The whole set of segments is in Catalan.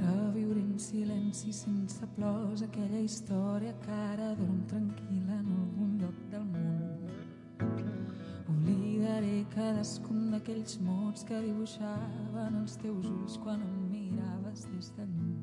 Reviure en silenci sense plors aquella història que ara dorm tranquil·la en algun lloc del món. Oblidaré cadascun d'aquells mots que dibuixaven els teus ulls quan em miraves des de lluny.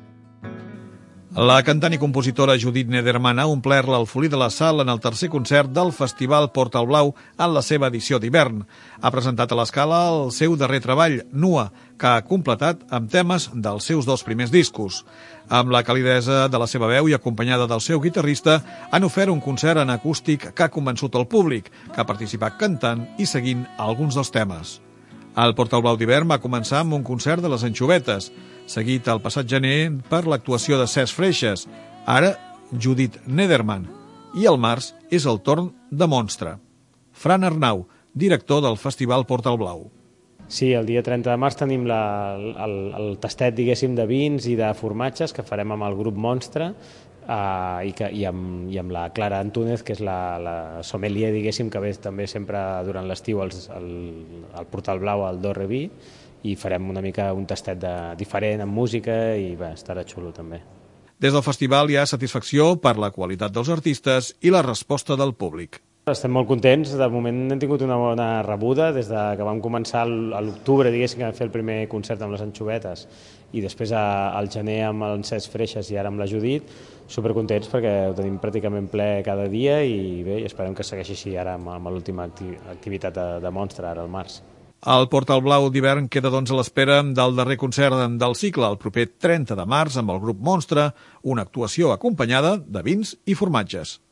La cantant i compositora Judit Nederman ha omplert l'Alfolí de la Sal en el tercer concert del Festival Portal Blau en la seva edició d'hivern. Ha presentat a l'Escala el seu darrer treball, Nua, que ha completat amb temes dels seus 2 primers discos. Amb la calidesa de la seva veu i acompanyada del seu guitarrista, han ofert un concert en acústic que ha convençut el públic, que ha participat cantant i seguint alguns dels temes. El Portal Blau d'hivern va començar amb un concert de les Anxovetes, seguit el passat gener per l'actuació de Cesc Freixes, ara Judit Nederman, i el març és el torn de Monstre. Fran Arnau, director del Festival Portal Blau. Sí, el dia 30 de març tenim el tastet, diguéssim, de vins i de formatges que farem amb el grup Monstre i amb la Clara Antúnez, que és la sommelier, diguéssim, que ve també sempre durant l'estiu al Portal Blau, al Dorre Vi, i farem una mica un tastet diferent amb música i estarà xulo també. Des del festival hi ha satisfacció per la qualitat dels artistes i la resposta del públic. Estem molt contents, de moment hem tingut una bona rebuda des que vam començar a l'octubre, diguéssim, que vam fer el primer concert amb les Anxovetes i després al gener amb el Cesc Freixes i ara amb la Judit, supercontents perquè ho tenim pràcticament ple cada dia i bé, esperem que segueixi així ara amb l'última activitat de Monstre, ara al març. El Portal Blau d'hivern queda doncs a l'espera del darrer concert del cicle el proper 30 de març amb el grup Monstre, una actuació acompanyada de vins i formatges.